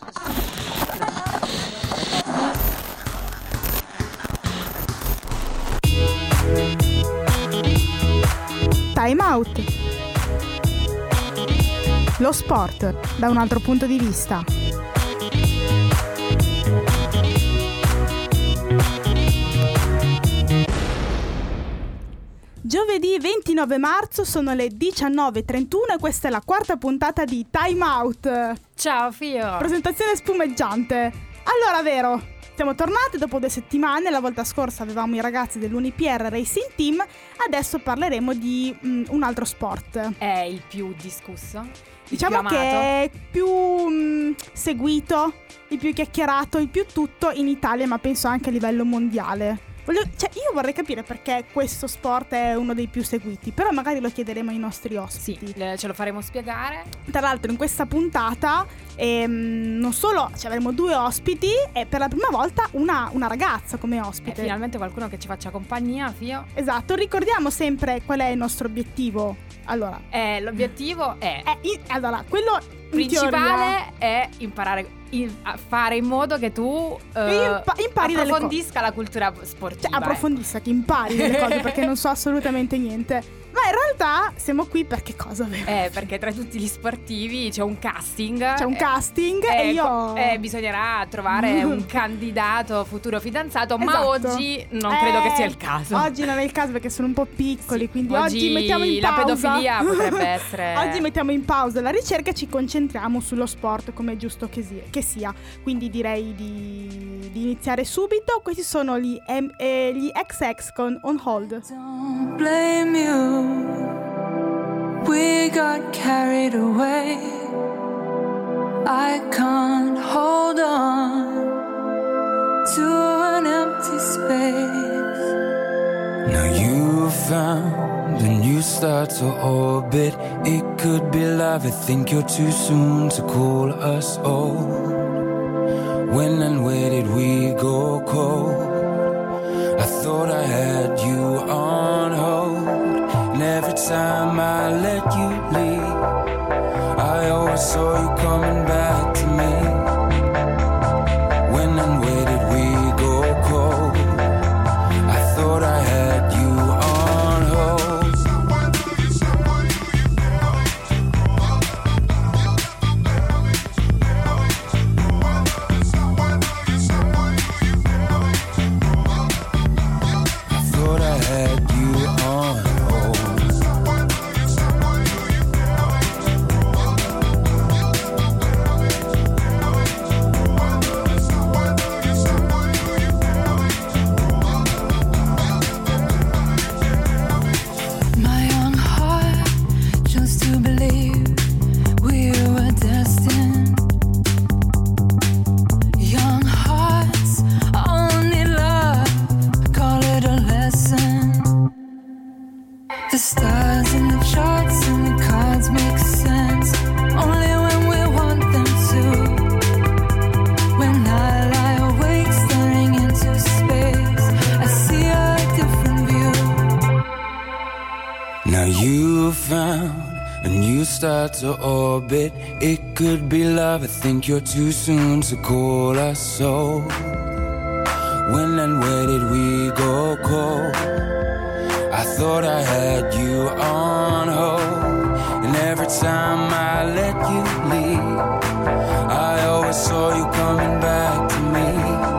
Time Out. Lo sport da un altro punto di vista. Giovedì 29 marzo sono le 19:31 e questa è la quarta puntata di Time Out. Ciao Fio. Presentazione spumeggiante. Allora, vero, siamo tornati dopo 2 settimane. La volta scorsa avevamo i ragazzi dell'Unipier Racing Team. Adesso parleremo di un altro sport. È il più discusso, diciamo più che amato. è più seguito, il più chiacchierato, il più tutto in Italia, ma penso anche a livello mondiale. Io vorrei capire perché questo sport è uno dei più seguiti, però magari lo chiederemo ai nostri ospiti. Sì, ce lo faremo spiegare. Tra l'altro in questa puntata non solo avremo 2 ospiti e per la prima volta una ragazza come ospite. Finalmente qualcuno che ci faccia compagnia, Fio. Esatto, ricordiamo sempre qual è il nostro obiettivo. Allora, l'obiettivo è allora, quello principale è imparare a fare in modo che tu impari approfondisca la cultura sportiva. Approfondisca, che impari delle cose, perché non so assolutamente niente. Ma in realtà siamo qui per che cosa? Perché tra tutti gli sportivi c'è un casting. E io bisognerà trovare un candidato futuro fidanzato. Esatto. Ma oggi non credo che sia il caso. Oggi non è il caso perché sono un po' piccoli, sì, quindi oggi mettiamo in pausa. La pedofilia potrebbe essere. Oggi mettiamo in pausa la ricerca e ci concentriamo sullo sport, come è giusto che sia. Quindi direi di iniziare subito. Questi sono gli XX con On Hold. Don't blame you. We got carried away. I can't hold on to an empty space. Now you found a new star to orbit. It could be love. I think you're too soon to call us old. When and where did we go cold? I thought I had you on hold. And every time I let you leave, I always saw you coming back to me. When and where did we go cold? I thought I had you on hold. I thought I had you on hold. My young heart chose to believe we were destined. Young hearts only love, call it a lesson. The stars and the charts and the cards make sense only when we want them to. When I lie awake staring into space, I see a different view. Now you found a new star to orbit. It could be love. I think you're too soon to call us so. When and where did we go cold? I thought I had you on hold. And every time I let you leave, I always saw you coming back to me.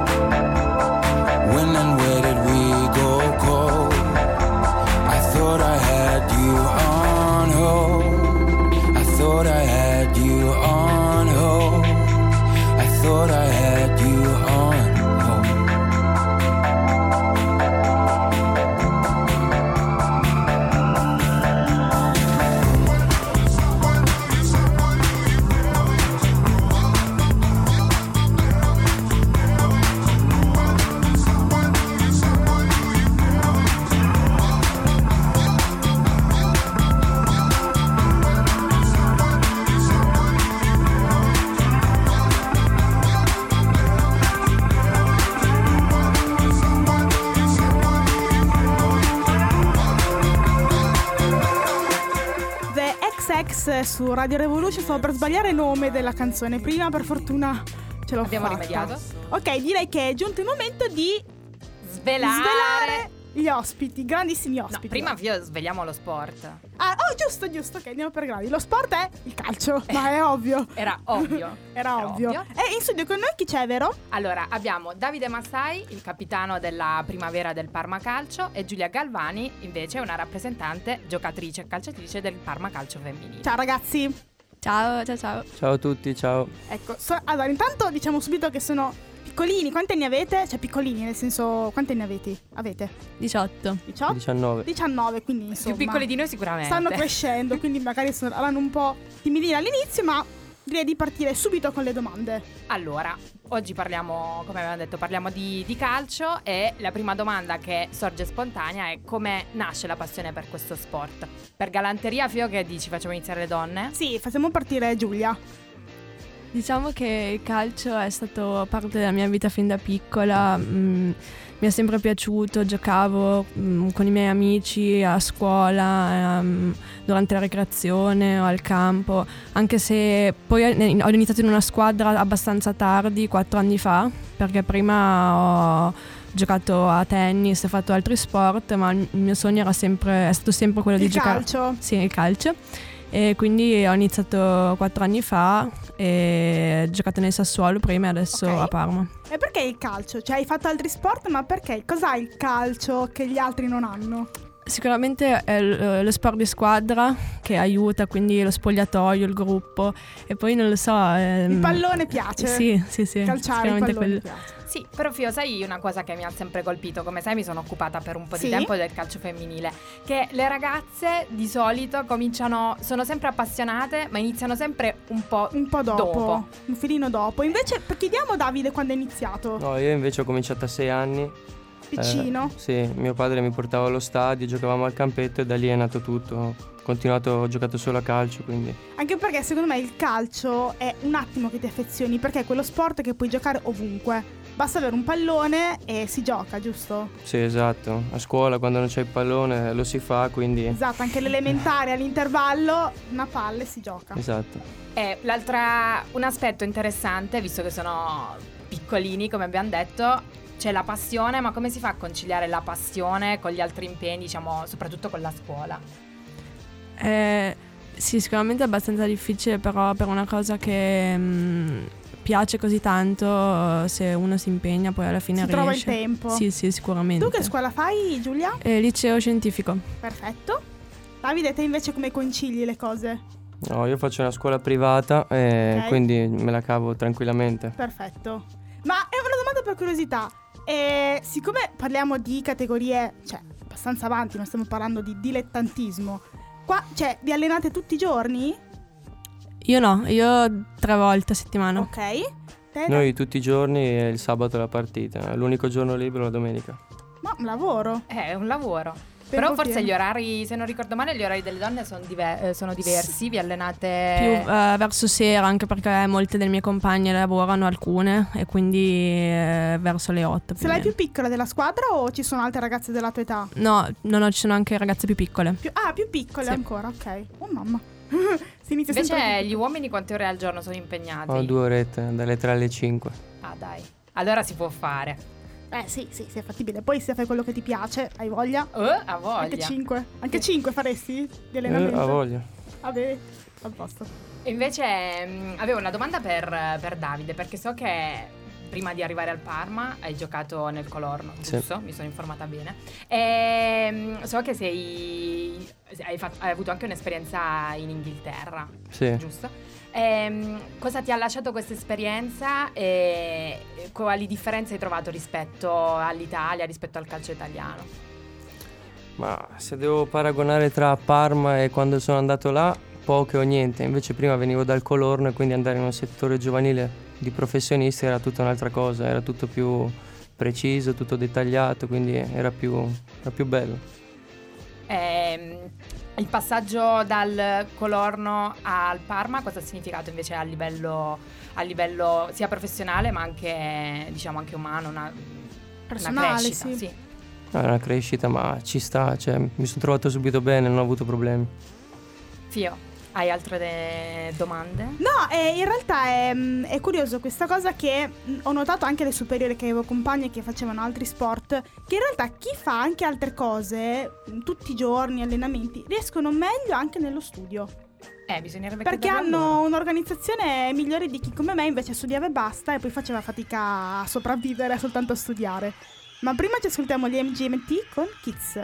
When and where did we go cold? I thought I had you on hold. I thought I had you on hold. I thought I had you on hold. Kiss su Radio Revolution. Stavo per sbagliare il nome della canzone prima, per fortuna ce l'ho Abbiamo fatta. rimediato. Ok, direi che è giunto il momento di Svelare gli ospiti, grandissimi No, ospiti. prima sveliamo lo sport. Giusto, ok, andiamo per gradi. Lo sport è il calcio, ma è ovvio. Era ovvio. Era ovvio. E in studio con noi chi c'è, vero? Allora, abbiamo Davide Massai, il capitano della primavera del Parma Calcio, e Giulia Galvani, invece una rappresentante, giocatrice e calciatrice del Parma Calcio femminile. Ciao ragazzi. Ciao. Ciao a tutti, ciao. Ecco, allora intanto diciamo subito che sono piccolini. Quanti anni avete? Cioè piccolini, nel senso, quanti anni avete? 18. 18? 19. 19, quindi insomma Più piccoli di noi sicuramente. stanno crescendo, quindi magari saranno un po' timidini all'inizio, ma direi di partire subito con le domande. Allora, oggi parliamo, come avevamo detto, parliamo di calcio, e la prima domanda che sorge spontanea è: come nasce la passione per questo sport? Per galanteria, Fio, che dici? Facciamo iniziare le donne? Sì, facciamo partire Giulia. Diciamo che il calcio è stato parte della mia vita fin da piccola. Mi è sempre piaciuto, giocavo con i miei amici a scuola, durante la ricreazione o al campo, anche se poi ho iniziato in una squadra abbastanza tardi, 4 anni fa, perché prima ho giocato a tennis e fatto altri sport, ma il mio sogno è stato sempre quello di giocare. Il calcio? Sì, il calcio. E quindi ho iniziato 4 anni fa e ho giocato nel Sassuolo prima e adesso Ok. a Parma. E perché il calcio? Cioè hai fatto altri sport, ma perché? Cos'ha il calcio che gli altri non hanno? Sicuramente è lo sport di squadra che aiuta, quindi lo spogliatoio, il gruppo, e poi non lo so. Il pallone piace? Sì. Calciare il sicuramente pallone piace. Sì, però Fio, sai una cosa che mi ha sempre colpito? Come sai, mi sono occupata per un po' Sì? di tempo del calcio femminile, che le ragazze di solito sono sempre appassionate, ma iniziano sempre un po' dopo. Un filino dopo. Invece chiediamo a Davide quando è iniziato. No, io invece ho cominciato a 6 anni. Piccino. Sì, mio padre mi portava allo stadio, giocavamo al campetto e da lì è nato tutto. Ho giocato solo a calcio, quindi. Anche perché secondo me il calcio è un attimo che ti affezioni, perché è quello sport che puoi giocare ovunque. Basta avere un pallone e si gioca, giusto? Sì, esatto. A scuola quando non c'è il pallone lo si fa, quindi. Esatto, anche l'elementare all'intervallo, una palla e si gioca. Esatto. E un aspetto interessante, visto che sono piccolini, come abbiamo detto, c'è la passione, ma come si fa a conciliare la passione con gli altri impegni, diciamo, soprattutto con la scuola? Sì, sicuramente è abbastanza difficile, però per una cosa che piace così tanto, se uno si impegna poi alla fine Si riesce. trova il tempo. Sì, sicuramente. Tu che scuola fai, Giulia? Liceo scientifico. Perfetto. Davide, te invece come concili le cose? No, io faccio una scuola privata e Ok. quindi me la cavo tranquillamente. Perfetto. Ma è una domanda per curiosità. Siccome parliamo di categorie, cioè, abbastanza avanti, non stiamo parlando di dilettantismo. Qua, cioè, vi allenate tutti i giorni? Io no, io 3 volte a settimana. Ok. Te? Noi tutti i giorni e il sabato la partita. L'unico giorno libero la domenica. Ma un lavoro. È un lavoro. Tempo Però forse pieno. gli orari, se non ricordo male, gli orari delle donne sono diversi. Vi allenate Più verso sera, anche perché molte delle mie compagne lavorano, alcune, e quindi verso le 8. Sei la più piccola della squadra o ci sono altre ragazze della tua età? No, ci sono anche ragazze più piccole. Più piccole Sì. ancora, ok. Oh mamma. Si inizia Invece sempre gli uomini quante ore al giorno sono impegnati? Ho 2 orette, dalle 3 alle 5. Ah, dai. Allora si può fare. sì, è fattibile. Poi se fai quello che ti piace, hai voglia. A voglia. Anche 5. Anche 5 faresti di allenamento? Ha voglia. Vabbè, a posto. E invece avevo una domanda per Davide, perché so che prima di arrivare al Parma hai giocato nel Colorno, Sì. giusto? Mi sono informata bene. E so che hai avuto anche un'esperienza in Inghilterra, Sì. giusto? Cosa ti ha lasciato questa esperienza e quali differenze hai trovato rispetto all'Italia, rispetto al calcio italiano? Ma se devo paragonare tra Parma e quando sono andato là, poche o niente. Invece prima venivo dal Colorno e quindi andare in un settore giovanile di professionisti era tutta un'altra cosa, era tutto più preciso, tutto dettagliato, quindi era più bello. Il passaggio dal Colorno al Parma cosa ha significato invece a livello sia professionale ma anche, diciamo, anche umano, una Personale, crescita, sì. È una crescita, ma ci sta, cioè mi sono trovato subito bene, non ho avuto problemi. Fio, Hai altre domande? No, in realtà è curioso questa cosa che ho notato anche alle superiori, che avevo compagni che facevano altri sport, che in realtà chi fa anche altre cose, tutti i giorni, allenamenti, riescono meglio anche nello studio. Bisognerebbe Perché chiederlo a hanno loro. un'organizzazione migliore di chi come me invece studiava e basta e poi faceva fatica a sopravvivere soltanto a studiare. Ma prima ci ascoltiamo gli MGMT con Kids.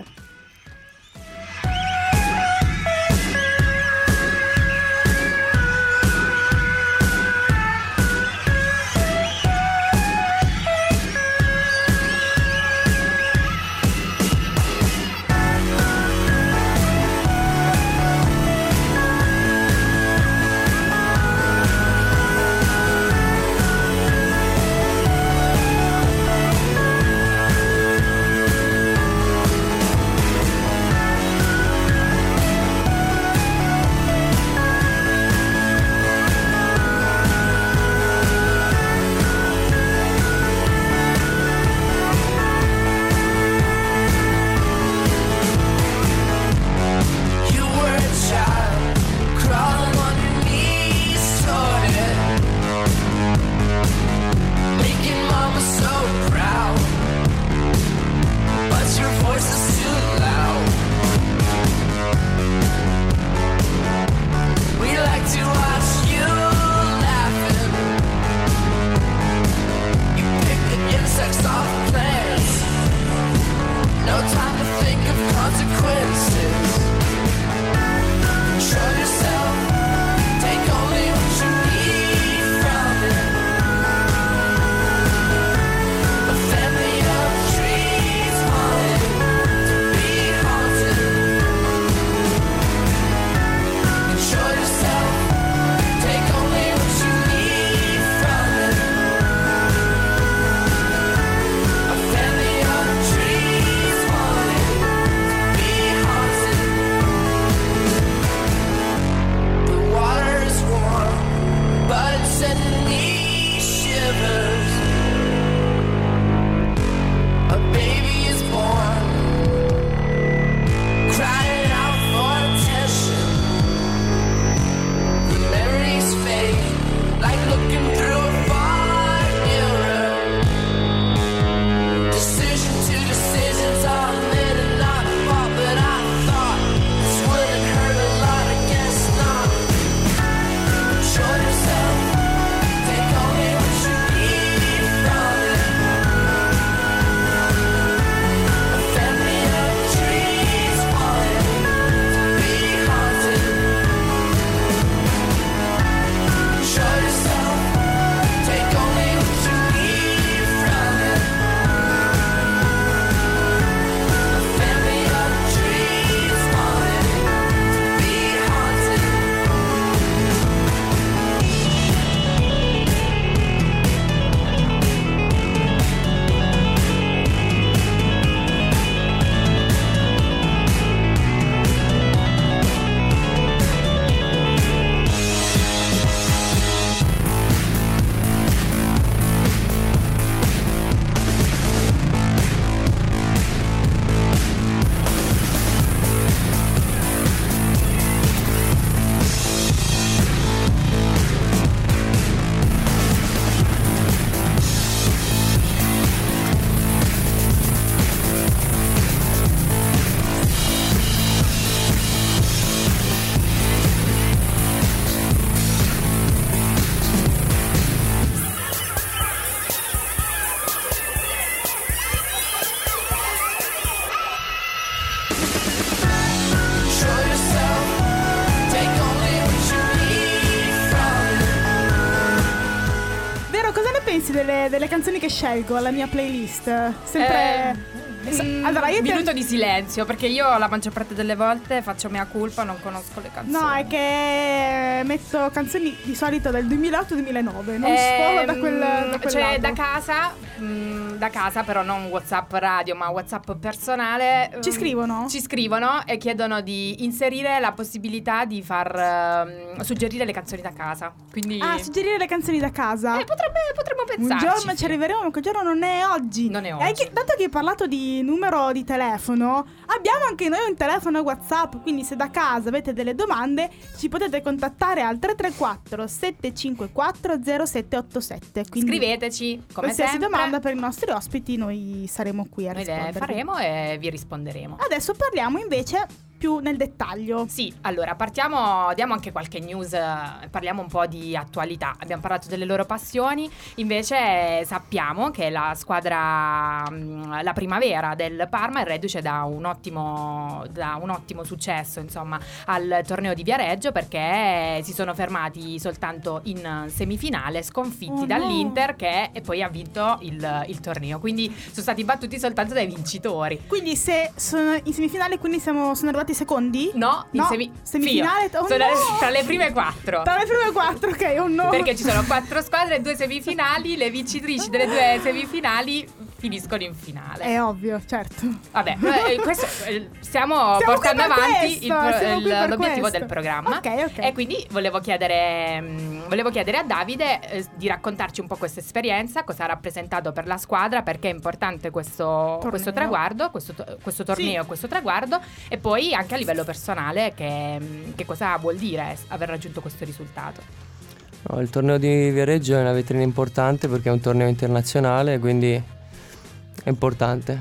delle canzoni che scelgo alla mia playlist. Sempre. Allora, io minuto di silenzio, perché io la maggior parte delle volte faccio mea culpa, non conosco le canzoni. No, è che metto canzoni di solito del 2008-2009. Non sforo da quel cioè lato. da casa, però non WhatsApp radio, ma WhatsApp personale. Ci scrivono? Ci scrivono e chiedono di inserire la possibilità di far suggerire le canzoni da casa. Quindi suggerire le canzoni da casa. potremmo pensarci. Un giorno ci arriveremo, ma quel giorno non è oggi. Non è oggi. Dato che hai parlato di numero di telefono, abbiamo anche noi un telefono WhatsApp, quindi se da casa avete delle domande ci potete contattare al 334 754 0787. Quindi Scriveteci, come qualsiasi sempre. domanda per i nostri ospiti noi saremo qui a Noi le rispondere. faremo e vi risponderemo. Adesso parliamo invece più nel dettaglio. Sì, allora diamo anche qualche news, parliamo un po' di attualità. Abbiamo parlato delle loro passioni, invece sappiamo che la squadra, la primavera del Parma è reduce da un ottimo successo, insomma, al torneo di Viareggio, perché si sono fermati soltanto in semifinale, sconfitti dall'Inter e poi ha vinto il torneo. Quindi sono stati battuti soltanto dai vincitori. Quindi se sono in semifinale, quindi sono arrivati secondi? No, semifinale. Fio. Oh Sono no! tra le prime 4. Tra le prime 4, ok, oh no. Perché ci sono 4 squadre e 2 semifinali. Le vincitrici delle 2 semifinali finiscono in finale. È ovvio, certo. Vabbè, questo stiamo portando qui per avanti questo, siamo qui per l'obiettivo questo. del programma. Ok. E quindi volevo chiedere a Davide di raccontarci un po' questa esperienza, cosa ha rappresentato per la squadra, perché è importante questo traguardo, questo torneo, Sì. questo traguardo, e poi anche a livello personale che cosa vuol dire aver raggiunto questo risultato. No, il torneo di Viareggio è una vetrina importante perché è un torneo internazionale, quindi è importante.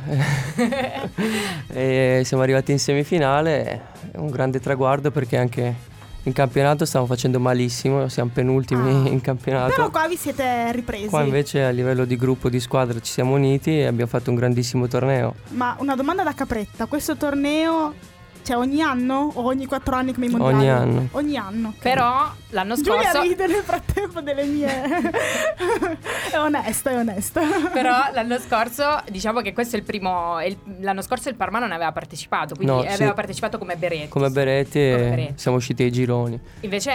E siamo arrivati in semifinale, è un grande traguardo perché anche in campionato stiamo facendo malissimo, siamo penultimi in campionato. Però qua vi siete ripresi. Qua invece a livello di gruppo, di squadra ci siamo uniti e abbiamo fatto un grandissimo torneo. Ma una domanda da capretta, questo torneo c'è ogni anno o ogni 4 anni come i mondiali? Ogni anno. Ogni anno. Però l'anno Giulia scorso ride nel frattempo delle mie. È onesta. Però l'anno scorso, diciamo che questo è il primo. L'anno scorso il Parma non aveva partecipato, quindi No, aveva sì. partecipato come Beretti. Come Beretti Come e Beretti. siamo usciti ai gironi. Invece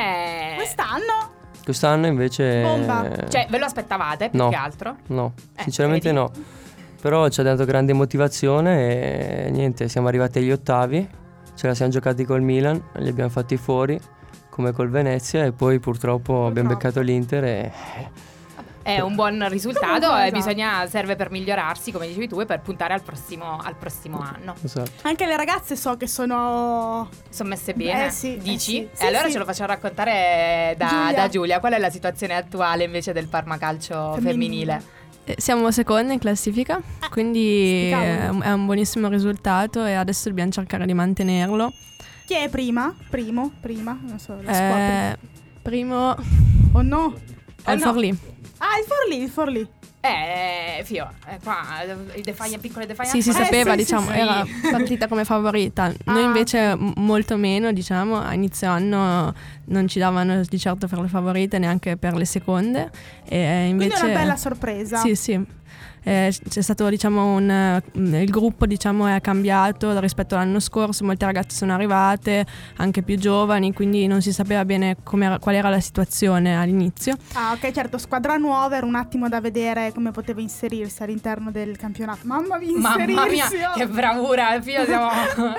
Quest'anno invece Bomba. Cioè, ve lo aspettavate più No. che altro? No, sinceramente vedi? no. Però ci ha dato grande motivazione e niente, siamo arrivati agli ottavi, ce la siamo giocati col Milan, li abbiamo fatti fuori come col Venezia e poi purtroppo abbiamo beccato l'Inter e È un buon risultato Comunque, e serve per migliorarsi, come dicevi tu, e per puntare al prossimo anno. esatto. anche le ragazze so che sono Messe bene? sì, Dici? sì. E allora Sì. ce lo facciamo raccontare Giulia. da Giulia. Qual è la situazione attuale invece del Parma Calcio femminile? Siamo seconda in classifica, quindi cavolo. è un buonissimo risultato e adesso dobbiamo cercare di mantenerlo. Chi è prima? Prima? Non so, la squadra. Primo Oh no. al no. Forlì. Ah, il Forlì. Fio, qua piccole defiance. Sì, si sapeva, sì, diciamo, sì. era partita come favorita. Noi invece molto meno, diciamo, a inizio anno non ci davano di certo per le favorite, neanche per le seconde. E invece, Quindi è una bella sorpresa. Sì. C'è stato, diciamo, il gruppo, diciamo, è cambiato rispetto all'anno scorso, molte ragazze sono arrivate, anche più giovani, quindi non si sapeva bene qual era la situazione all'inizio. Ah, ok, certo, squadra nuova, era un attimo da vedere come poteva inserirsi all'interno del campionato. Mamma mia, Mamma mia, inserirsi, oh. che bravura, Fio, siamo...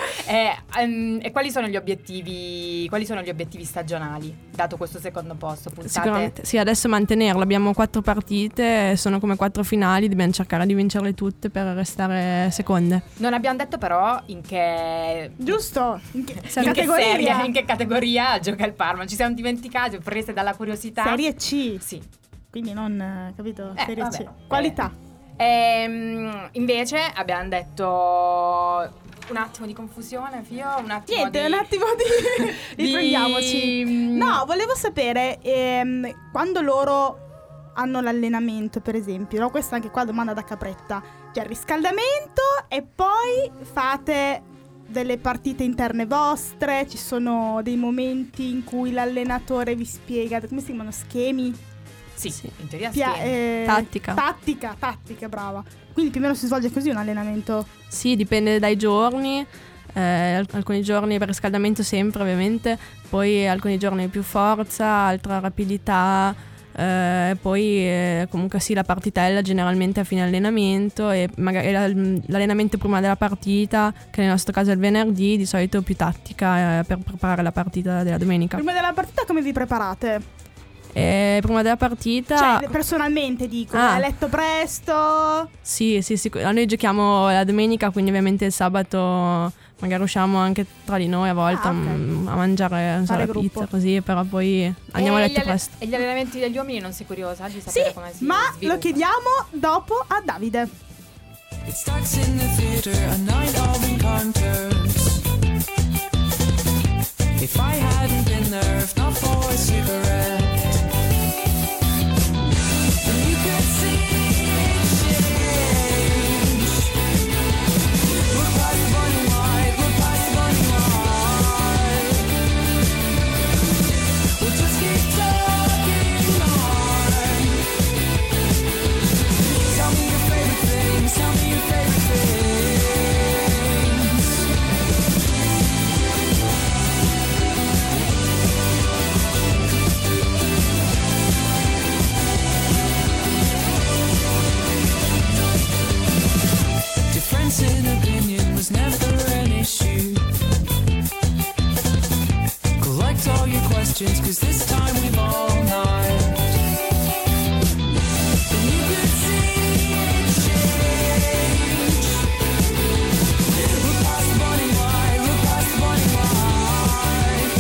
E quali sono gli obiettivi stagionali, dato questo secondo posto? Puntate? Sicuramente, sì, adesso mantenerlo, abbiamo 4 partite, sono come 4 finali, dobbiamo cercare di vincerle tutte per restare seconde. Non abbiamo detto però in che... Giusto? In che In categoria? che categoria gioca il Parma? Ci siamo dimenticati, prese dalla curiosità. Serie C. Sì. Quindi non, capito? Serie vabbè. C. Qualità. Invece abbiamo detto un attimo di confusione, Fio, un attimo Niente, di... un attimo di riprendiamoci. No, volevo sapere quando loro hanno l'allenamento, per esempio, no? Questa anche qua domanda da capretta. C'è il riscaldamento e poi fate delle partite interne vostre, ci sono dei momenti in cui l'allenatore vi spiega, come si chiamano, schemi? Sì, in teoria Tattica, brava. Quindi più o meno si svolge così un allenamento. Sì, dipende dai giorni. Alcuni giorni per riscaldamento sempre, ovviamente, poi alcuni giorni più forza, altra rapidità. Poi comunque sì, la partitella generalmente a fine allenamento e magari l'allenamento prima della partita, che nel nostro caso è il venerdì, di solito più tattica per preparare la partita della domenica. Prima della partita come vi preparate? E prima della partita... Cioè, personalmente dico, hai letto presto? Sì. Noi giochiamo la domenica, quindi ovviamente il sabato magari usciamo anche tra di noi a volte a mangiare la pizza così, però poi andiamo a letto presto. E gli allenamenti degli uomini non sei curiosa di sapere come si ma sviluppa? lo chiediamo dopo a Davide. It starts in the theater, a night of encounters. If I hadn't been there, if not for a cigarette, then you could see it change. Look past the bunny light, look past the bunny light. We'll just keep talking on. Tell me your favorite things, tell me your favorite things. Difference in opinion was never an issue. Collect all your questions, 'cause this time we've all night. And you could see it change. Look past the bunny light, look past the bunny light.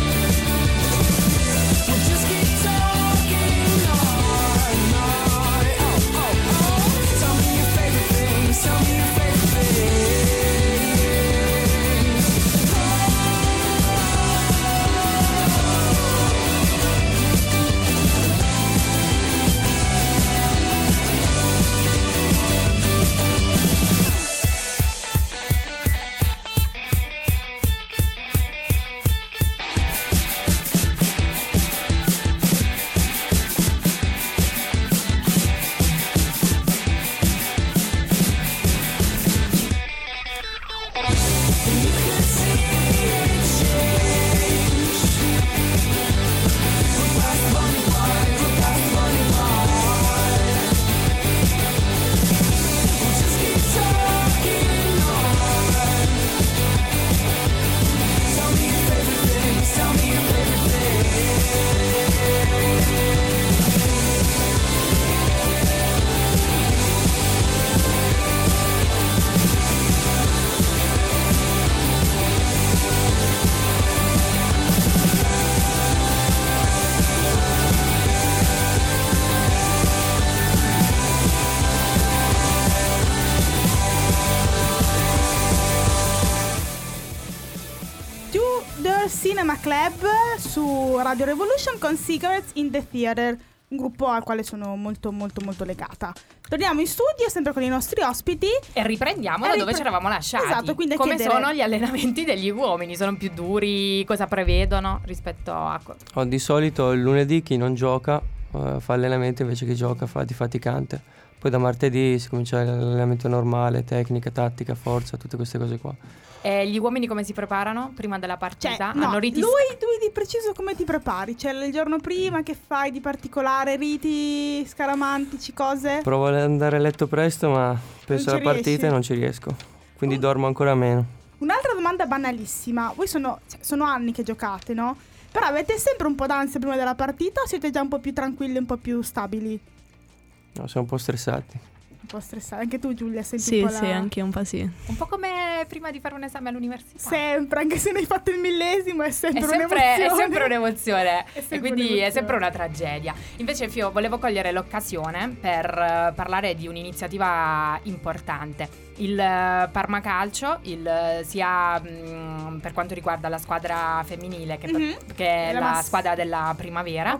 We'll just keep talking all night. Oh. Tell me your favorite things, tell me your favorite things. Cinema Club su Radio Revolution con Cigarettes in the Theater, un gruppo al quale sono molto molto molto legata. Torniamo in studio sempre con i nostri ospiti e riprendiamo da dove ci eravamo lasciati. Esatto, quindi come sono gli allenamenti degli uomini? Sono più duri? Cosa prevedono rispetto a... Di solito il lunedì chi non gioca fa allenamento, invece chi gioca fa faticante. Poi da martedì si comincia l'allenamento normale, tecnica, tattica, forza, tutte queste cose qua. E gli uomini come si preparano prima della partita? Cioè, no, hanno riti? Tu di preciso come ti prepari? Cioè il giorno prima che fai di particolare, riti scaramantici, cose? Provo ad andare a letto presto, ma penso alla partita e non ci riesco, quindi dormo ancora meno. Un'altra domanda banalissima: voi sono anni che giocate, no? Però avete sempre un po' d'ansia prima della partita o siete già un po' più tranquilli, un po' più stabili? No, siamo un po' stressati. Un po' stressata. Anche tu, Giulia, senti sì, un po' sì, anche un po' sì. Un po' come prima di fare un esame all'università. Sempre, anche se ne hai fatto il millesimo, è sempre un'emozione. È sempre un'emozione. Sempre e quindi un'emozione. È sempre una tragedia. Invece, Fio, volevo cogliere l'occasione per parlare di un'iniziativa importante. Il Parma Calcio, sia per quanto riguarda la squadra femminile che è la squadra della primavera,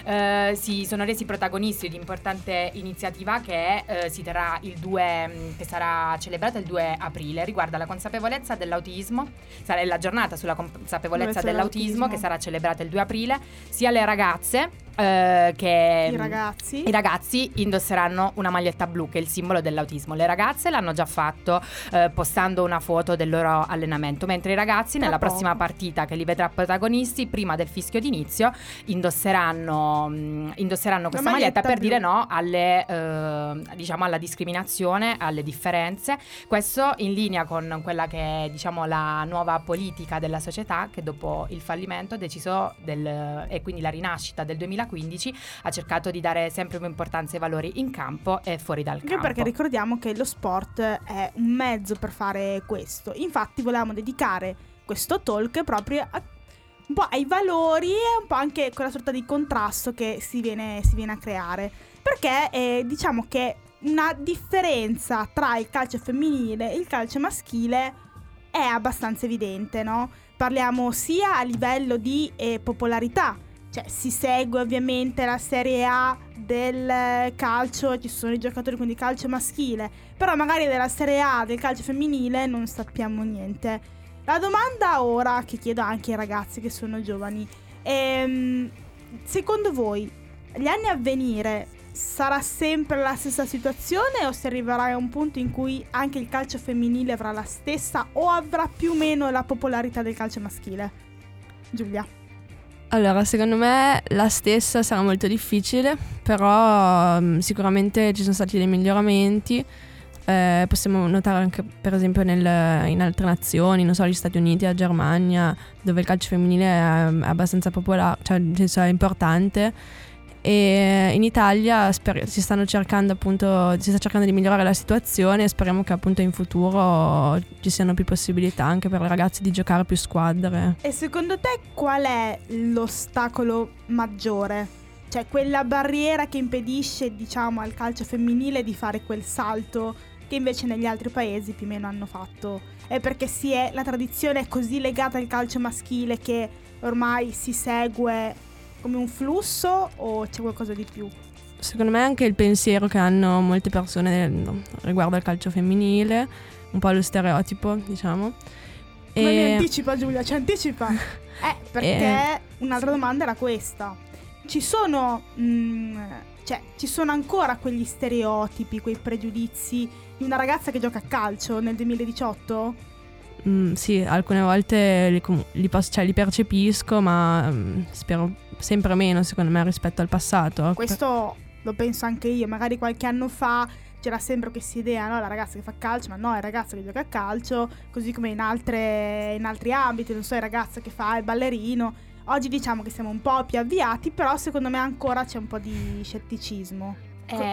si sono resi protagonisti di un'importante iniziativa che si terrà che sarà celebrata il 2 aprile, riguarda la consapevolezza dell'autismo. Sarà la giornata sulla consapevolezza dell'autismo che sarà celebrata il 2 aprile. Sia le ragazze che i ragazzi indosseranno una maglietta blu, che è il simbolo dell'autismo. Le ragazze l'hanno già fatto postando una foto del loro allenamento, mentre i ragazzi nella prossima partita che li vedrà protagonisti prima del fischio d'inizio indosseranno questa maglietta per dire no alle alla discriminazione, alle differenze. Questo in linea con quella che è la nuova politica della società, che dopo il fallimento ha deciso e quindi la rinascita del 2020 2015 ha cercato di dare sempre più importanza ai valori in campo e fuori dal campo. Anche perché ricordiamo che lo sport è un mezzo per fare questo. Infatti volevamo dedicare questo talk proprio un po' ai valori e un po' anche quella sorta di contrasto che si viene a creare, perché diciamo che una differenza tra il calcio femminile e il calcio maschile è abbastanza evidente, no? Parliamo sia a livello di popolarità, cioè si segue ovviamente la Serie A del calcio, ci sono i giocatori quindi calcio maschile, però magari della Serie A del calcio femminile non sappiamo niente. La domanda ora, che chiedo anche ai ragazzi che sono giovani, secondo voi gli anni a venire sarà sempre la stessa situazione o si arriverà a un punto in cui anche il calcio femminile avrà la stessa o avrà più o meno la popolarità del calcio maschile? Giulia? Allora, secondo me la stessa sarà molto difficile, però sicuramente ci sono stati dei miglioramenti. Possiamo notare anche per esempio in altre nazioni, non so, gli Stati Uniti, la Germania, dove il calcio femminile è abbastanza popolare, cioè nel senso è importante, e in Italia si sta cercando di migliorare la situazione e speriamo che appunto in futuro ci siano più possibilità anche per le ragazze di giocare più squadre. E secondo te qual è l'ostacolo maggiore? Cioè quella barriera che impedisce, diciamo, al calcio femminile di fare quel salto che invece negli altri paesi più o meno hanno fatto? È perché la tradizione è così legata al calcio maschile che ormai si segue come un flusso o c'è qualcosa di più? Secondo me è anche il pensiero che hanno molte persone riguardo al calcio femminile, un po' lo stereotipo, diciamo. Ma mi anticipa Giulia, ci anticipa. Perché un'altra domanda era questa. Ci sono ancora quegli stereotipi, quei pregiudizi di una ragazza che gioca a calcio nel 2018? Sì, alcune volte li percepisco, ma spero sempre meno, secondo me, rispetto al passato. Questo lo penso anche io. Magari qualche anno fa c'era sempre questa idea, no? La ragazza che fa calcio, ma no, è il ragazzo che gioca a calcio, così come in altri ambiti, non so, il ragazzo che fa il ballerino. Oggi diciamo che siamo un po' più avviati, però secondo me ancora c'è un po' di scetticismo.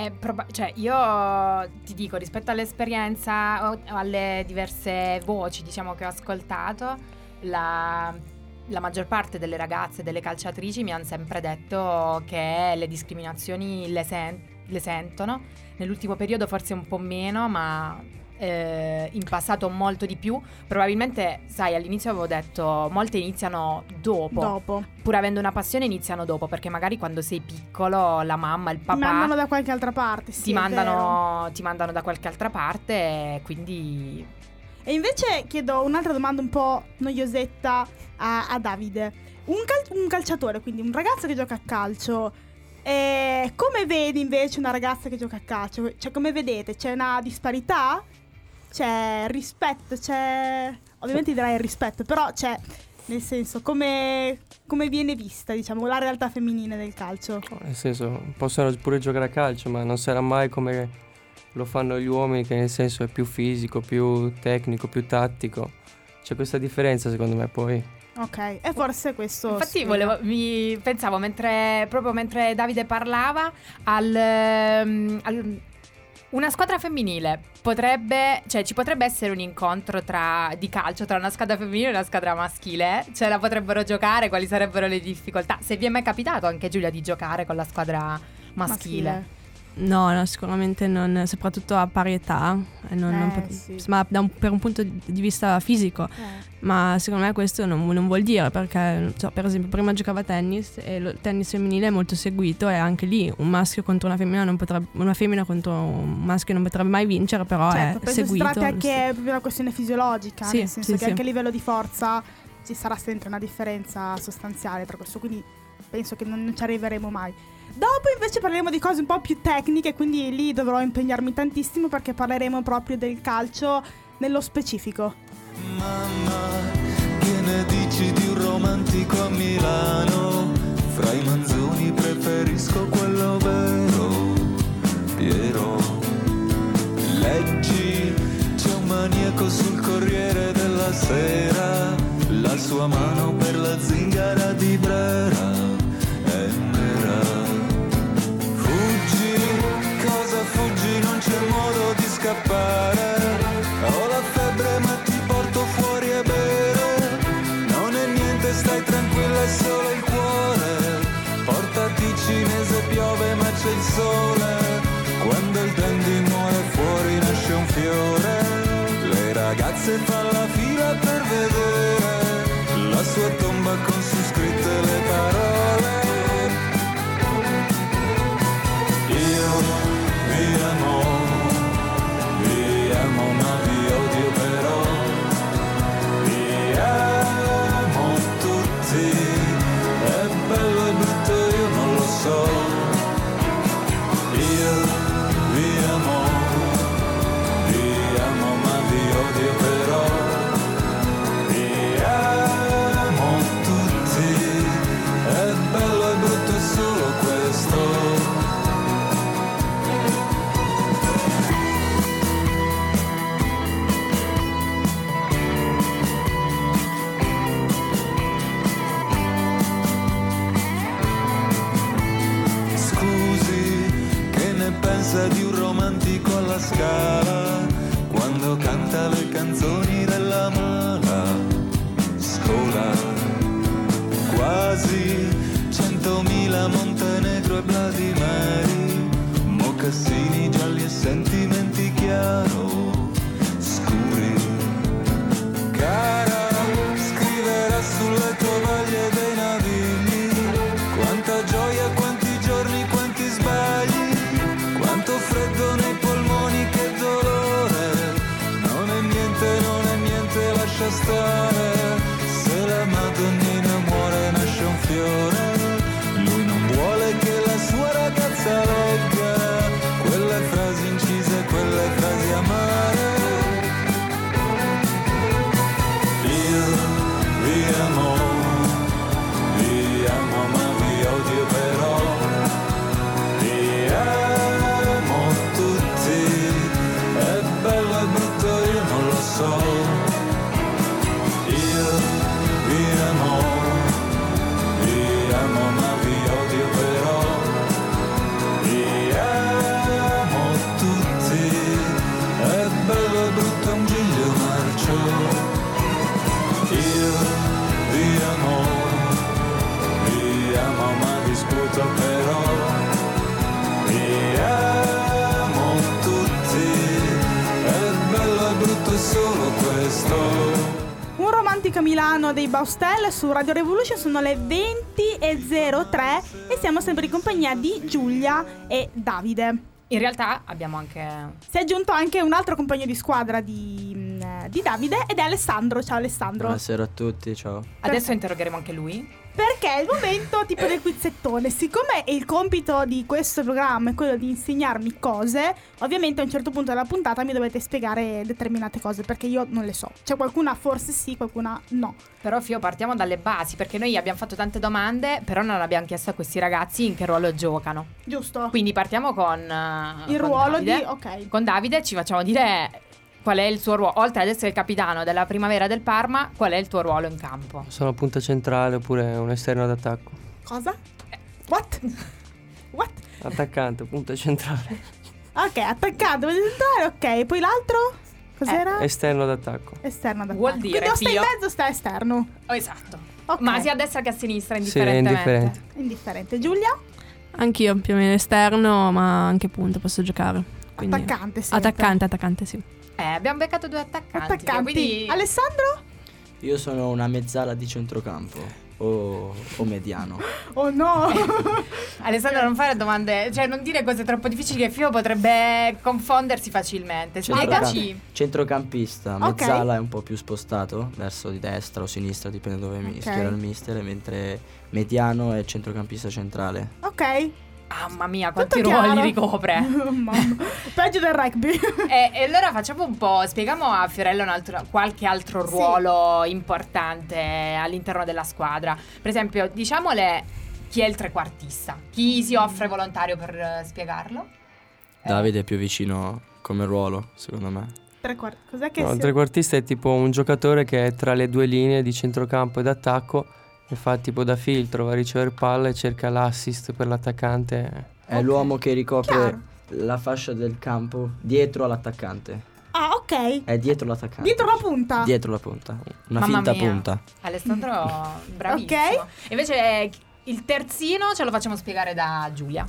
Io ti dico, rispetto all'esperienza o alle diverse voci, diciamo, che ho ascoltato, la maggior parte delle ragazze, delle calciatrici mi hanno sempre detto che le discriminazioni le sentono. Nell'ultimo periodo forse un po' meno, ma in passato molto di più. Probabilmente, sai, all'inizio avevo detto molte iniziano dopo. Pur avendo una passione iniziano dopo, perché magari quando sei piccolo la mamma, il papà ti mandano da qualche altra parte. Ti mandano da qualche altra parte, quindi. E invece chiedo un'altra domanda un po' noiosetta a Davide. Un calciatore, quindi un ragazzo che gioca a calcio, come vedi invece una ragazza che gioca a calcio? Cioè, come vedete? C'è una disparità? C'è rispetto? Ovviamente direi il rispetto, però c'è, nel senso, come viene vista, diciamo, la realtà femminile del calcio? Nel senso, possono pure giocare a calcio, ma non sarà mai come lo fanno gli uomini, che nel senso è più fisico, più tecnico, più tattico. C'è questa differenza secondo me poi. Ok, e forse questo. Infatti pensavo mentre Davide parlava una squadra femminile ci potrebbe essere un incontro di calcio tra una squadra femminile e una squadra maschile? Ce la potrebbero giocare? Quali sarebbero le difficoltà? Se vi è mai capitato anche, Giulia, di giocare con la squadra maschile? No, sicuramente non, soprattutto a pari età, sì. Ma per un punto di vista fisico. Ma secondo me questo non vuol dire, perché per esempio prima giocavo a tennis e il tennis femminile è molto seguito, e anche lì un maschio contro una femmina una femmina contro un maschio non potrebbe mai vincere, però è seguito. Si tratta anche proprio una questione fisiologica, sì, nel senso sì, che anche a livello di forza ci sarà sempre una differenza sostanziale tra questo, quindi penso che non ci arriveremo mai. Dopo invece parleremo di cose un po' più tecniche, quindi lì dovrò impegnarmi tantissimo, perché parleremo proprio del calcio nello specifico. Mamma, che ne dici di un romantico a Milano? Fra i manzoni preferisco quello vero, Piero. Leggi, c'è un maniaco sul Corriere della Sera, la sua mano per la zingara di Brera è nera. prendi muore fuori nasce un fiore, le ragazze fanno la fila per vedere la sua tomba con su scritte le parole. Io vi amo, ma vi odio però, vi amo tutti, è bello e brutto io non lo so. Io vi amo, ma vi odio però, vi amo tutti, è bello e brutto è solo questo. Pensa di un romantico alla Scala quando canta le canzoni della mala scuola. Quasi 100.000 Montenegro e Bloody Mary, mocassini gialli e sentimenti chiaro scuri. Cara scriverà sulle tovaglie dei navigli quanta gioia, quanti giorni, quanti sbagli, quanto freddo nei polmoni, che dolore. Non è niente, lascia stare. Se la Madonnina muore nasce un fiore, lui non vuole che la sua ragazza legga quelle frasi incise, quelle frasi amare. Io vi amo, ma vi odio però, vi amo tutti, è bello e brutto io non lo so. Io vi amo, ma vi odio però, vi amo tutti, è bello e brutto un giglio marcio. Io vi amo, ma vi sputo però, vi amo tutti, è bello e brutto è solo questo. Un romantico a Milano dei Baustelle su Radio Revolution, sono le 20:03 e siamo sempre in compagnia di Giulia e Davide. In realtà abbiamo anche... Si è aggiunto anche un altro compagno di squadra di Davide ed è Alessandro. Ciao Alessandro. Buonasera a tutti, ciao. Adesso interrogheremo anche lui. Perché è il momento tipo del quizzettone. Siccome il compito di questo programma è quello di insegnarmi cose, ovviamente a un certo punto della puntata mi dovete spiegare determinate cose, perché io non le so. Cioè qualcuna forse sì, qualcuna no. Però Fio, partiamo dalle basi, perché noi abbiamo fatto tante domande, però non abbiamo chiesto a questi ragazzi in che ruolo giocano. Giusto. Quindi partiamo con il ruolo Davide. di... Ok. Con Davide ci facciamo dire qual è il suo ruolo. Oltre ad essere il capitano della primavera del Parma, qual è il tuo ruolo in campo? Sono punta centrale oppure un esterno d'attacco. Cosa? What? What? Attaccante, punta centrale. Ok, attaccante, vuoi entrare? Ok, poi l'altro? Cos'era? Esterno d'attacco. Esterno d'attacco. Vuol dire, quindi o stai in Fio? mezzo o stai esterno. Oh, esatto. Ok. Ma sia a destra che a sinistra, Sì, indifferentemente. indifferente. Indifferente. Giulia? Anch'io più o meno esterno, ma anche punta posso giocare. Quindi... Attaccante sempre. Attaccante, sì. Abbiamo beccato due attaccanti. Attaccanti. Quindi... Alessandro? Io sono una mezzala di centrocampo o mediano. Oh no. Alessandro, non fare domande, cioè non dire cose troppo difficili che Fio potrebbe confondersi facilmente. Spiegaci. Centrocampista, Ok. mezzala è un po' più spostato verso di destra o sinistra, dipende dove mi Ok. schiera il mister, mentre mediano è centrocampista centrale. Ok. Mamma mia, quanti Tutto ruoli chiaro. ricopre. Mamma. Peggio del rugby. E allora facciamo un po', spieghiamo a Fiorello qualche altro Sì. ruolo importante all'interno della squadra. Per esempio, diciamole chi è il trequartista. Chi si offre volontario per spiegarlo? Davide è più vicino come ruolo, secondo me. Cos'è che No, il trequartista è tipo un giocatore che è tra le due linee di centrocampo ed attacco e fa tipo da filtro, va a ricevere palla e cerca l'assist per l'attaccante. È Ok. l'uomo che ricopre Chiaro. la fascia del campo dietro all'attaccante. Ah, ok. È dietro l'attaccante. Dietro la punta. Dietro la punta. Una Mamma finta mia. punta. Alessandro, bravissimo. Ok. Invece il terzino ce lo facciamo spiegare da Giulia.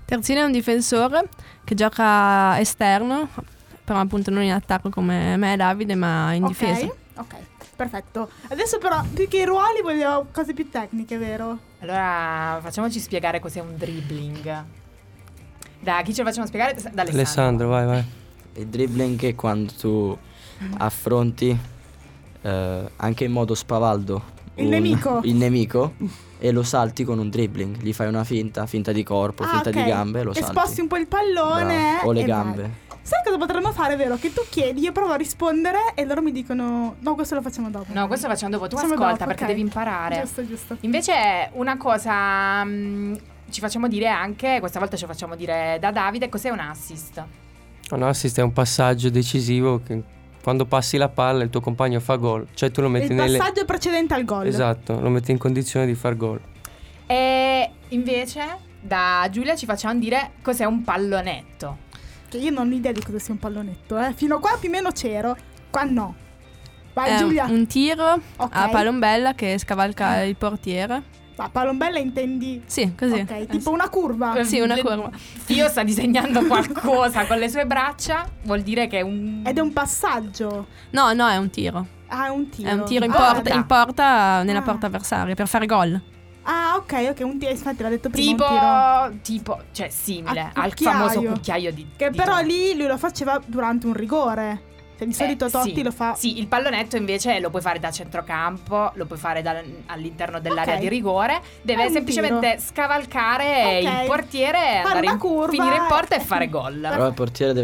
Terzino è un difensore che gioca esterno, però appunto non in attacco come me e Davide, ma in difesa. Ok, perfetto. Adesso però, più che i ruoli, voglio cose più tecniche, vero? Allora, facciamoci spiegare cos'è un dribbling. Da chi ce lo facciamo spiegare? Da Alessandro, vai. Il dribbling è quando tu affronti anche in modo spavaldo Il nemico e lo salti con un dribbling. Gli fai una finta di corpo, finta di gambe e lo e salti. sposti un po' il pallone. Bravo. O le e gambe. vai. Sai cosa potremmo fare, vero? Che tu chiedi, io provo a rispondere e loro mi dicono no, questo lo facciamo dopo. No, questo lo facciamo dopo. Tu Facciamo ascolta dopo, perché ok. devi imparare. Giusto. Invece una cosa ci facciamo dire anche, questa volta ce lo facciamo dire da Davide, cos'è un assist? Un assist è un passaggio decisivo che quando passi la palla il tuo compagno fa gol. Cioè tu lo metti Il passaggio precedente al gol. Esatto, lo metti in condizione di far gol. E invece da Giulia ci facciamo dire cos'è un pallonetto. Che io non ho idea di cosa sia un pallonetto, Fino a qua più o meno c'ero. Qua no. Vai È Giulia. un tiro Ok. a palombella che scavalca il portiere. Ma palombella intendi? Sì, così. Ok, tipo una curva. Sì, una curva. Fio sta disegnando qualcosa con le sue braccia, vuol dire che è un... Ed è un passaggio. No, è un tiro. Ah, è un tiro. È un tiro in Ah, porta nella Ah. porta avversaria per fare gol. Ah, ok, un tiro. Infatti l'ha detto prima. Un tiro. tipo, cioè simile A al cucchiaio. famoso cucchiaio di Che di però tonno. lì lui lo faceva durante un rigore. Cioè di solito Totti sì. lo fa. Sì, il pallonetto invece lo puoi fare da centrocampo, lo puoi fare all'interno dell'area Ok. di rigore. È Deve un semplicemente scavalcare Ok. il portiere, Fare andare una curva finire in porta e fare gol. Però il portiere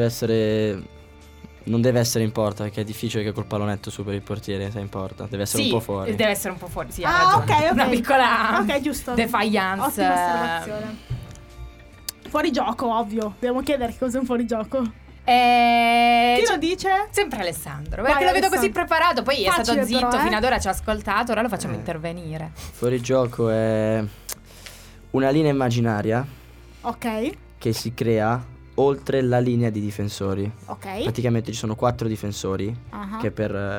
non deve essere in porta, perché è difficile che col pallonetto superi il portiere se è in porta. Deve essere Sì, un po' fuori. deve essere un po' fuori, sì, ha Ah, ragione. ok. Una piccola Ok, giusto. defiance. Ottima osservazione. Fuori gioco, ovvio. Dobbiamo chiedere che cos'è un fuorigioco. Chi Cioè, lo dice? sempre Alessandro, Vai, perché lo vedo Alessandro. così preparato. Poi è stato Facile zitto però, fino ad ora, ci ha ascoltato. Ora lo facciamo intervenire. Fuori gioco è una linea immaginaria Ok. che si crea oltre la linea di difensori. Ok. Praticamente ci sono 4 difensori Ah. che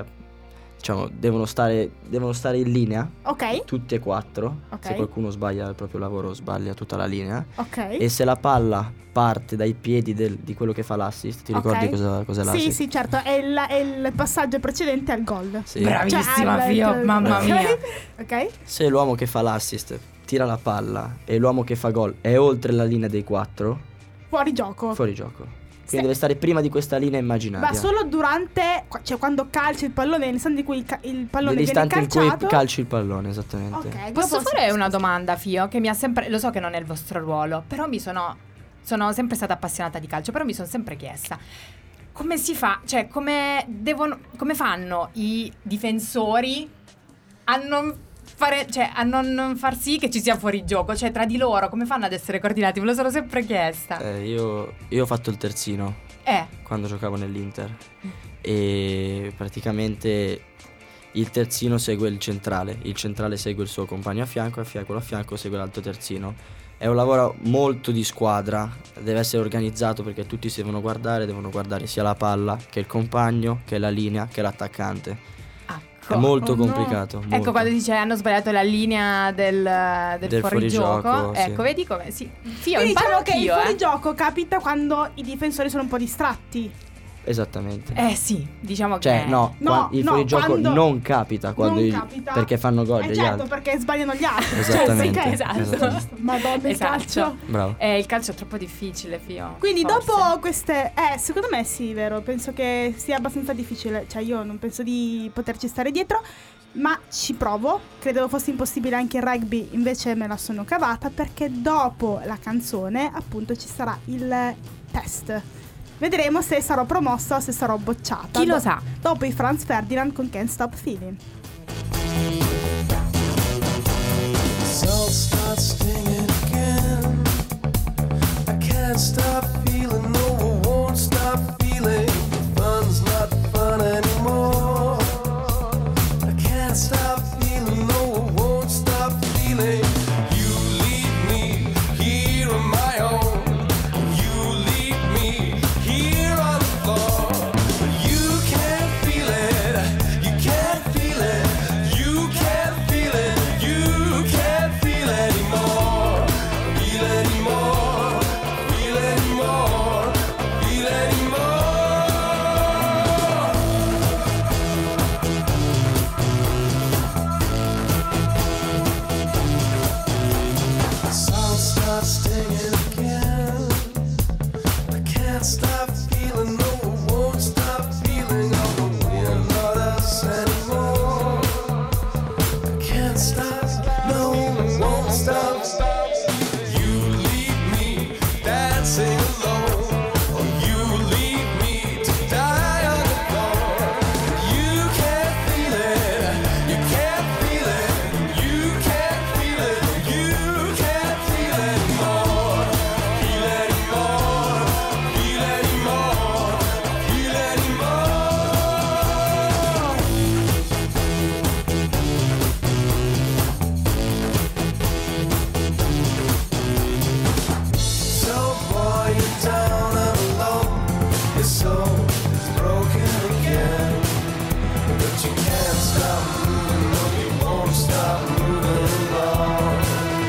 devono stare in linea, Ok. tutti e 4. Ok. Se qualcuno sbaglia il proprio lavoro, sbaglia tutta la linea. Ok. E se la palla parte dai piedi di quello che fa l'assist, ti Ok. ricordi cos'è l'assist? Sì, certo. È il passaggio precedente al gol. Sì. Bravissima, Cioè, Fio, mamma ok. mia. Ok. Se l'uomo che fa l'assist tira la palla e l'uomo che fa gol è oltre la linea dei 4, Fuori gioco. fuori gioco. Sì. Quindi deve stare prima di questa linea immaginaria. Ma solo durante, cioè quando calci il pallone, nell'istante in cui il pallone viene Nell'istante in calciato. cui calci il pallone, esattamente. Ok. Posso dopo- fare una domanda, Fio? Che mi ha sempre. Lo so che non è il vostro ruolo, però sono sempre stata appassionata di calcio, però mi sono sempre chiesta. Come si fa? Cioè, come fanno i difensori a non far sì che ci sia fuori gioco? Cioè, tra di loro, come fanno ad essere coordinati? Me lo sono sempre chiesta. Io ho fatto il terzino quando giocavo nell'Inter e praticamente il terzino segue il centrale segue il suo compagno a fianco e quello a fianco segue l'altro terzino. È un lavoro molto di squadra, deve essere organizzato perché tutti si devono guardare sia la palla che il compagno, che la linea, che l'attaccante. È molto Oh, no. complicato. Ecco, molto. quando dice hanno sbagliato la linea del fuorigioco. fuorigioco, sì. Ecco, vedi come. Sì. Fio, Quindi imparo diciamo che il anch'io, fuorigioco capita quando i difensori sono un po' distratti. Esattamente. Sì, diciamo Cioè, che. no, il fuorigioco quando- non capita quando non capita. perché fanno gol degli certo, altri. perché sbagliano gli altri. Esattamente. Cioè, Esatto. esattamente. Madonna, il Esatto. calcio. Bravo. Il calcio è troppo difficile, Fio. Quindi forse. dopo queste. Secondo me sì, vero. Penso che sia abbastanza difficile. Cioè, io non penso di poterci stare dietro. Ma ci provo. Credevo fosse impossibile anche il rugby. Invece me la sono cavata. Perché dopo la canzone, appunto, ci sarà il test. Vedremo se sarò promossa o se sarò bocciata. Chi lo sa? Dopo i Franz Ferdinand con Can't Stop Feeling. Salt starts stinging again. I can't stop feeling, no, I won't stop feeling. The fun's not fun anymore. I can't stop feeling, no, I won't stop feeling. You leave me here on my own. You leave me here on the floor. You can't feel it, you can't feel it, you can't feel it, you can't feel anymore, feel anymore, can't stop feeling, no, we won't stop feeling, although we're not us anymore. I can't stop, no, we won't stop. You leave me dancing alone, or you leave me to die on the floor. You can't feel it, you can't feel it, you can't feel it, you can't feel it anymore. Feel anymore, feel anymore, feel anymore. So boy, you're down and alone. Your soul is broken again, but you can't stop moving, no, you won't stop moving along.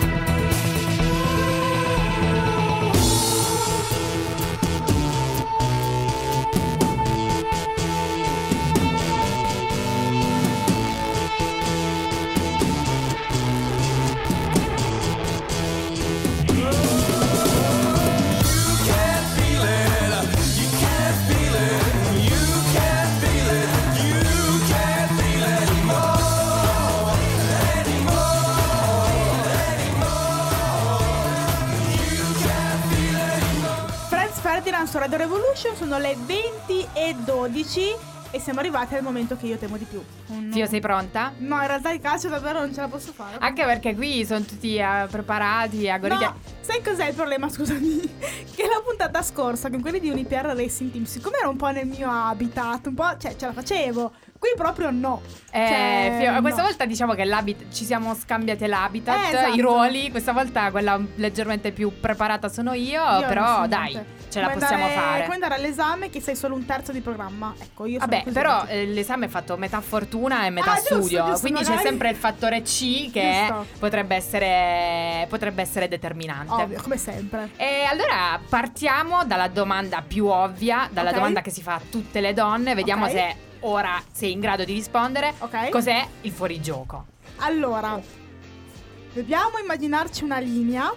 You can't feel it, you can't feel it, you can't feel it, you can't feel it anymore, you can't feel it anymore. Franz Ferdinand su Radio Revolution, sono le 20:12 e siamo arrivati al momento che io temo di più. Fio, sei pronta? No, in realtà il calcio davvero non ce la posso fare. Anche perché qui sono tutti preparati, agoriti. No, sai cos'è il problema, scusami? Che la puntata scorsa con quelli di Uniper Racing Team, siccome era un po' nel mio habitat, un po', cioè ce la facevo. Qui proprio no. Cioè, questa no. volta diciamo che ci siamo scambiate l'habitat, Esatto. i ruoli. Questa volta quella leggermente più preparata sono io Io però non so dai, niente. ce la Puoi possiamo andare- fare. Puoi andare all'esame che sei solo un terzo di programma. Ecco, io sono Vabbè, così. però l'esame è fatto metà fortuna e metà giusto, studio, giusto, quindi c'è magari- sempre il fattore C che Giusto. potrebbe essere determinante. Ovvio, come sempre. E allora partiamo dalla domanda più ovvia, dalla Ok. domanda che si fa a tutte le donne. Vediamo Ok. se ora sei in grado di rispondere. Ok. Cos'è il fuorigioco? Allora, dobbiamo immaginarci una linea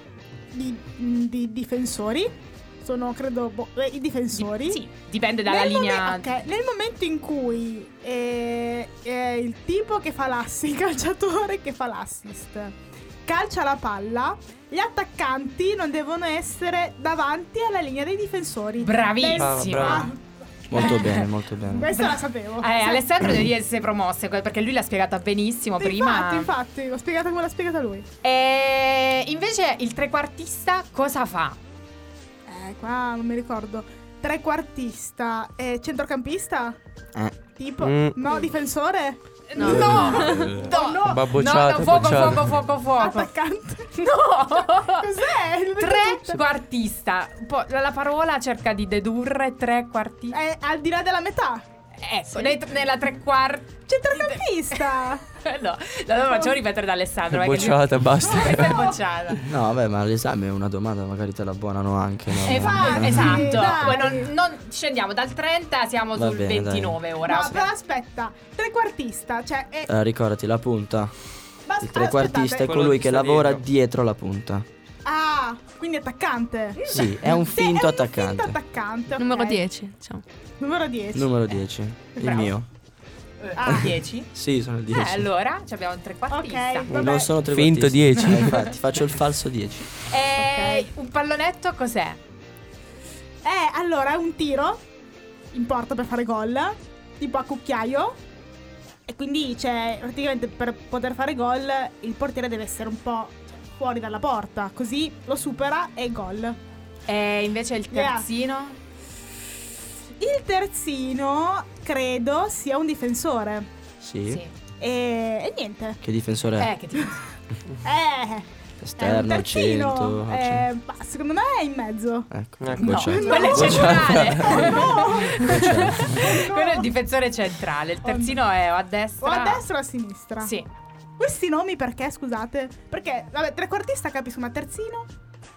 di difensori. Sono, credo, i difensori. Sì, dipende dalla linea. Nel momento in cui è il tipo che fa l'assist, il calciatore che fa l'assist, calcia la palla, gli attaccanti non devono essere davanti alla linea dei difensori. Bravissima. brava. Molto bene, molto bene. Questa la sapevo. Alessandro devi essere promosse perché lui l'ha spiegata benissimo prima. Infatti, l'ho spiegata come l'ha spiegata lui. E invece il trequartista cosa fa? Qua non mi ricordo. Trequartista, centrocampista? Tipo? Mm. No, difensore? No. No, Va bocciato, fuoco. Attaccante? No! Cos'è? Le vedo tutte. Trequartista. La parola cerca di dedurre trequartista. È al di là della metà. Ecco, nella tre quarti. Centrocampista. No, la facciamo ripetere da Alessandro. È perché bocciata, basta. questa è bocciata. No, vabbè, ma l'esame è una domanda, magari te la buonano anche. No? Esatto. dai. Poi non scendiamo dal 30, siamo Va sul bene, 29 ora. No, però aspetta. Trequartista, cioè Ricordati la punta. basta, Il trequartista è aspettate. colui che sta lavora dietro. dietro la punta. Ah, quindi attaccante. Sì, è un Sì, finto è un attaccante. finto attaccante, ok. Numero 10, diciamo. Numero 10. Numero 10. Il Bravo. mio. Ah, 10? Sì, sono il 10. Allora abbiamo un trequartista. Ok. Vabbè. Non sono Finto trequartista. 10. Infatti, faccio il falso 10. E un pallonetto cos'è? Allora è un tiro in porta per fare gol, tipo a cucchiaio. E quindi c'è praticamente per poter fare gol il portiere deve essere un po' fuori dalla porta, così lo supera e gol. E invece il Yeah. terzino? Il terzino credo sia un difensore. Sì. E niente. Che difensore è? Che ti... Esterno, al terzino. centro. al centro. Ma secondo me è in mezzo. Ecco, Ecco. bocciato. quello è centrale. Oh no! Quello è il difensore centrale. Il terzino è o a destra O a destra o a sinistra? Sì. Questi nomi perché, scusate? Perché, vabbè, trequartista capisco, ma terzino?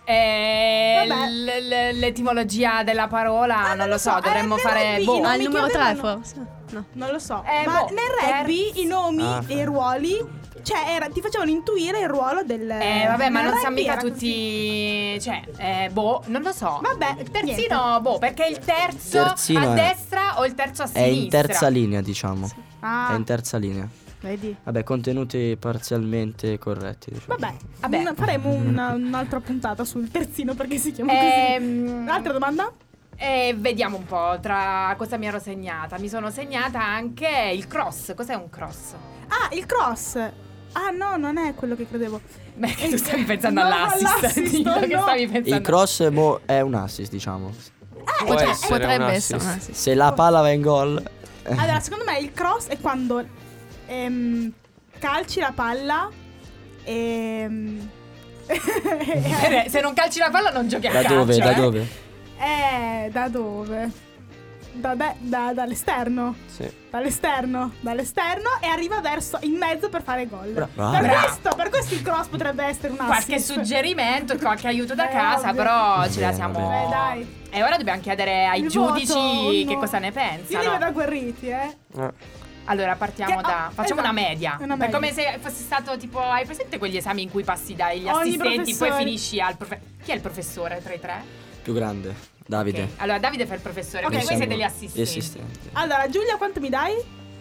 Vabbè. L'etimologia della parola non lo so, dovremmo nel fare rugby boh. i Ah, nomi il numero che 3 avevano- forse? No. Non lo so. Ma Ma nel rugby i nomi Ah, e i ruoli cioè ti facevano intuire il ruolo del vabbè, ma non rugby siamo mica era tutti, cioè, non lo so. Vabbè, il terzino, perché il terzo Terzino a è- destra o il terzo a È sinistra? in terza linea, diciamo. Ah, È in terza linea. vedi. Vabbè, contenuti parzialmente corretti, diciamo. Vabbè. Faremo un'altra puntata sul terzino perché si chiama così. Un'altra domanda? Vediamo un po' tra cosa mi ero segnata. Mi sono segnata anche il cross. Cos'è un cross? Ah, il cross. Ah no, non è quello che credevo. Beh, che tu stavi pensando No, all'assist. all'assist, Dillo che no. stavi pensando. Il cross è un assist, diciamo. Può essere un Potrebbe assist. essere un assist. Se la palla va in gol. Allora, secondo me il cross è quando calci la palla e Se non calci la palla non giochi a Da calcio. dove? Da dove? da dove? Dall'esterno. Sì. Dall'esterno e arriva verso in mezzo per fare gol. Bravo. Per questo il cross potrebbe essere un assist. Qualche suggerimento, qualche aiuto da È casa, ovvio. però ce la siamo. Dai. E ora dobbiamo chiedere ai Il giudici voto, che no. cosa ne Io pensano. li vedo agguerriti, Allora partiamo Che- facciamo esatto, una media. una È media. come se fosse stato tipo, hai presente quegli esami in cui passi dagli Ogni assistenti poi professore. finisci al Chi è il professore tra i tre? Più grande. Davide. Ok. Allora Davide fa il professore, Ok, quindi voi siete gli Gli assistenti. assistenti. Allora, Giulia, quanto mi dai?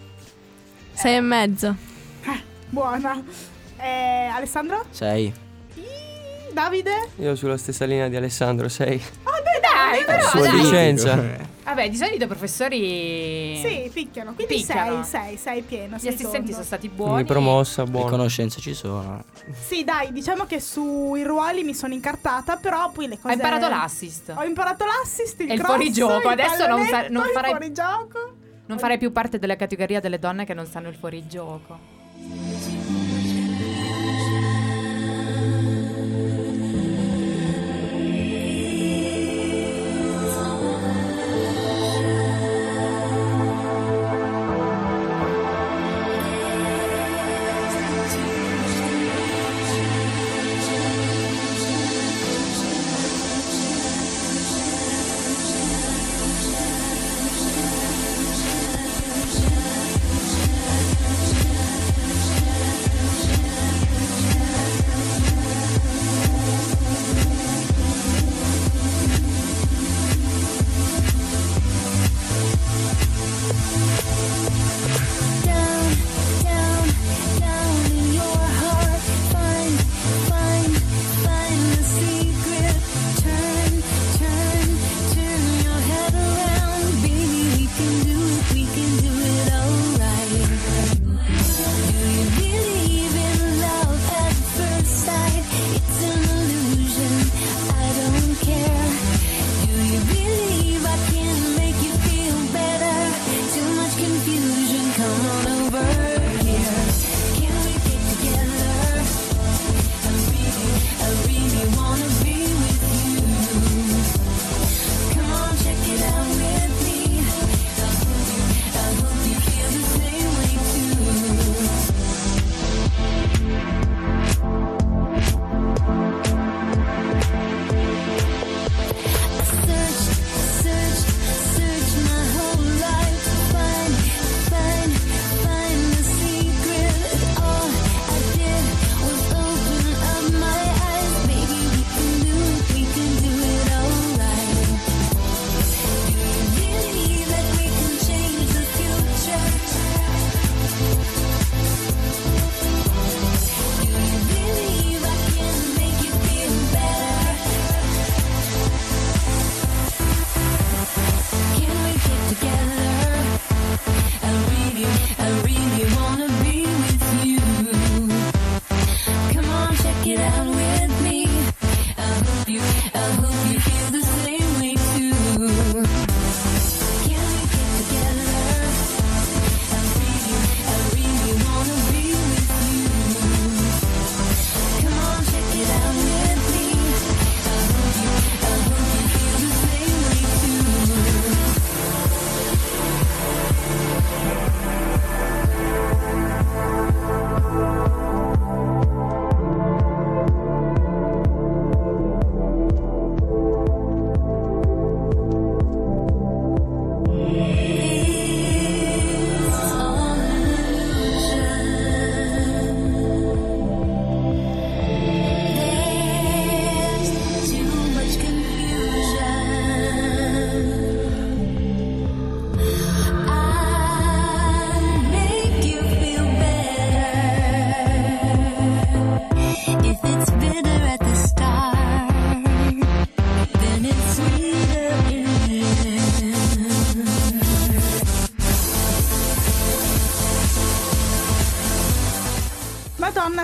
6,5. Buona. Alessandro? 6. Davide? Io sulla stessa linea di Alessandro, 6. Dai, però Sua dai. licenza. Vabbè, di solito i professori Sì, picchiano. Quindi Picchiano. 6 pieno. Gli sei assistenti tondo. sono stati Quindi buoni. promossa, Le buono. conoscenze ci sono. Sì, dai, diciamo che sui ruoli mi sono incartata, però poi le cose... Ho imparato l'assist. Ho imparato l'assist, il E il cross, fuorigioco. il Adesso non pallonetto, il farai- fuorigioco. Non farei più parte della categoria delle donne che non sanno il fuorigioco.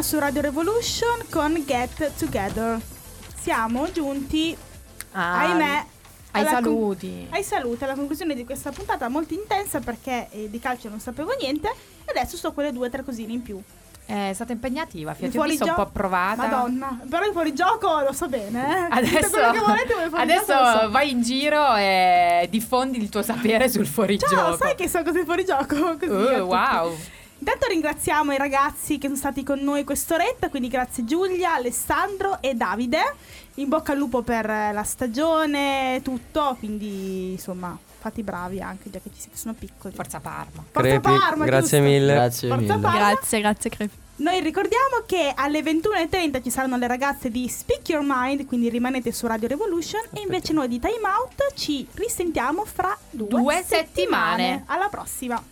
su Radio Revolution con Get Together. Siamo giunti, ahimè, ai saluti. Ai saluti, alla conclusione di questa puntata molto intensa, perché di calcio non sapevo niente e adesso so quelle 2 o 3 cosine in più. È stata impegnativa, ti ho visto un po' provata. Madonna, però il fuorigioco lo so bene. Adesso vai in giro e diffondi il tuo sapere sul fuorigioco. Ciao, sai che so cos'è fuorigioco? Così, wow. Intanto ringraziamo i ragazzi che sono stati con noi quest'oretta, quindi grazie Giulia, Alessandro e Davide. In bocca al lupo per la stagione, tutto, quindi insomma fate i bravi anche, già che ci siete, sono piccoli. Forza Parma. Forza Parma, grazie giusto? mille. Grazie Forza mille. Parma. Grazie Crepi. Noi ricordiamo che alle 21:30 ci saranno le ragazze di Speak Your Mind, quindi rimanete su Radio Revolution. E invece noi di Time Out ci risentiamo fra 2 settimane. Alla prossima.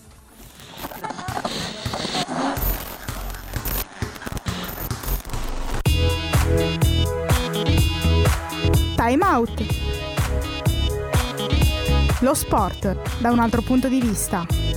Time Out. Lo sport da un altro punto di vista.